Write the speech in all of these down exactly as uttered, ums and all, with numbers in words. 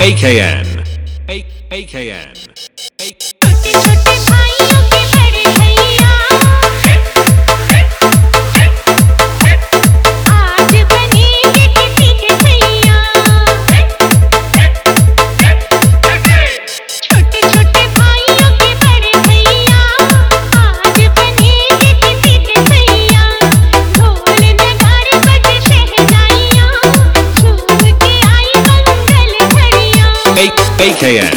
A K N. A A K N. A छोटे छोटे भाइयों के बड़े भैया आज बनेंगे किसी के भैया। छोटे छोटे भाइयों के बड़े भैया आज बनेंगे किसी के भैया। ढोल नगाड़े बजे शहनाइयाँ झूम के आई मंगल घड़ियाँ। A A K N.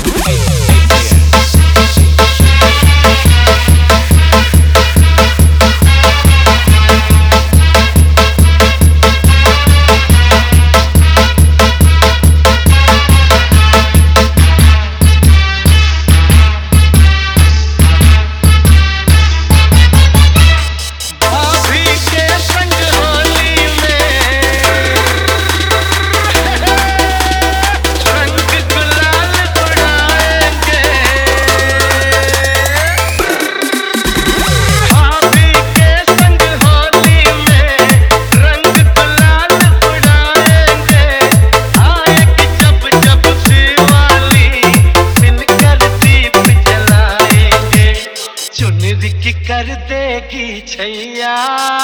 कर देगी छैया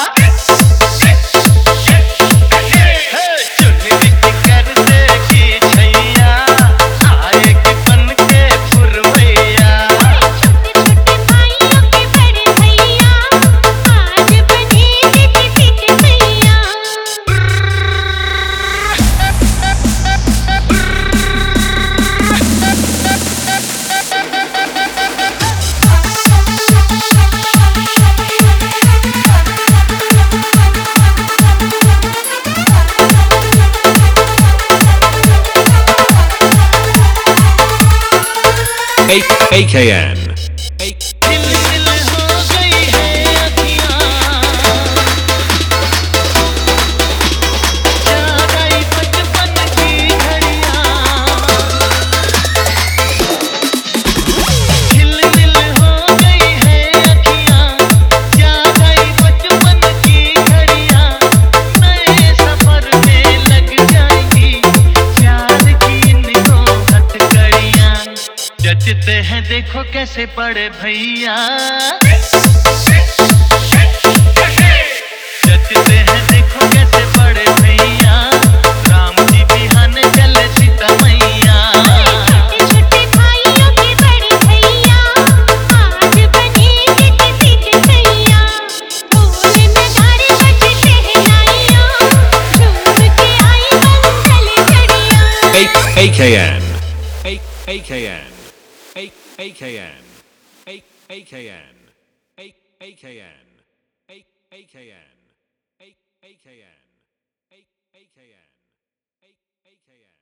चुनरी की कर देगी छैया आएगी बन के पुरवैया। छोटे छोटे भाइयों के बड़े भैया आज बनेंगे किसी के भैया। A A K N. A दिल दिल हो गई है अखियाँ याद आई बचपन की घड़ियाँ। दिल दिल हो गई है अखियाँ याद आई बचपन की घड़ियाँ। नए सफर में लग जाएंगी प्यार की इनको हथकड़ियाँ। जचते हैं देखो कैसे बड़े भैया जचते हैं देखो कैसे बड़े भैया। राम जी बिहान चले सीता मैया। छोटे छोटे भाइयों के बड़े भैया आज बनेंगे किसी के भैया। ढोल नगाड़े बजे शहनाइयाँ झूम के आई मंगल घड़ियाँ। A A K N. A A K N. A A K N. A A K N. A A K N. A A K N. A A K N. A A K N. A A K N.